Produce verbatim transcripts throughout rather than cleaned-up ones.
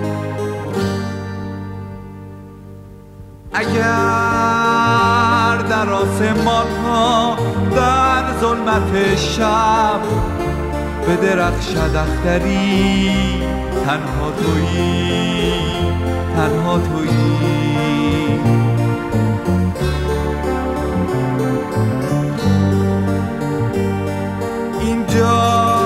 اگر در آسمان ها در ظلمت شب به درخشد اختری، تنها تویی، تنها تویی. اینجا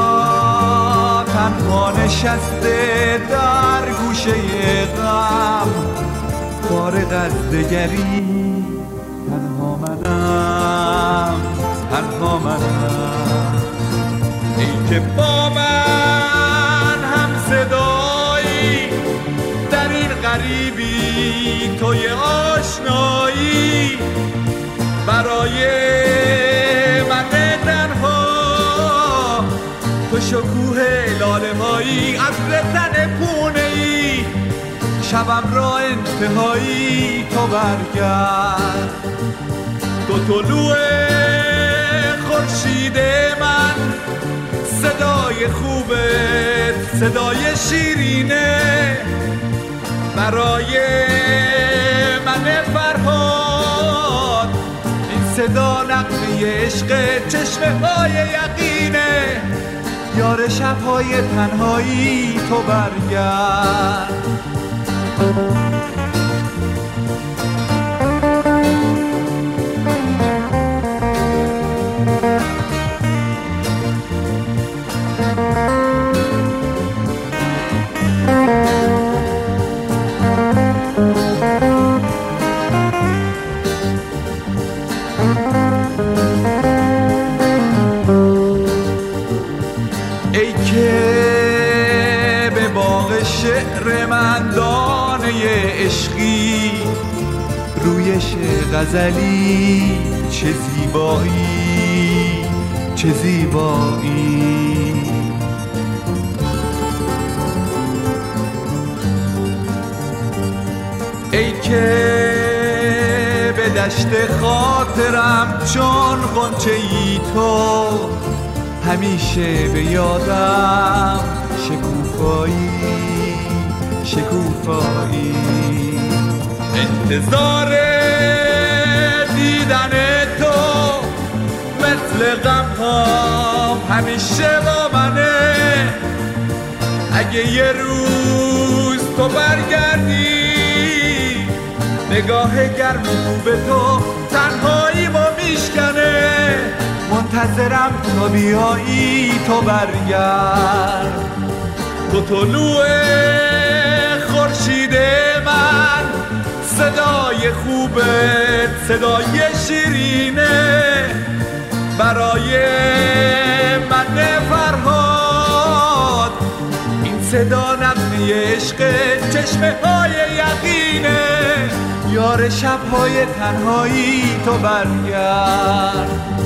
تنها نشسته در گوشه غم، فارغ از دگری، تنها منم، تنها منم. ای که با من هم صدایی، در این غریبی توی آشنایی، برای من تنها تو شکوه لاله هایی، عطر تن پونه ای، شبم را انتهایی. تو برگرد، تو طلوع خورشید من، صدای خوبت صدای شیرینه، برای من فرهاد این صدا نغمه عشق، چشمه های یقینه. یار شبهای تنهایی تو برگرد. ای که به باغ شعر من دانه عشقی، رویش غزلی، چه زیبایی، چه زیبایی. ای که به دشت خاطرم چون غنچه ای تو، همیشه به یادم شکوفایی، شکوفایی. انتظار دیدن تو مثل غم‌هام همیشه با منه. اگه یه روز تو برگردی، نگاه گرم به تو تنهایی ما میشکنه. منتظرم تا بیایی، تو برگرد. تو طلوع خورشید من، صدای خوبت صدای شیرینه، برای من فرهاد این صدا نغمه عشق، چشمه های یقینه. یار شبهای تنهایی تو برگرد.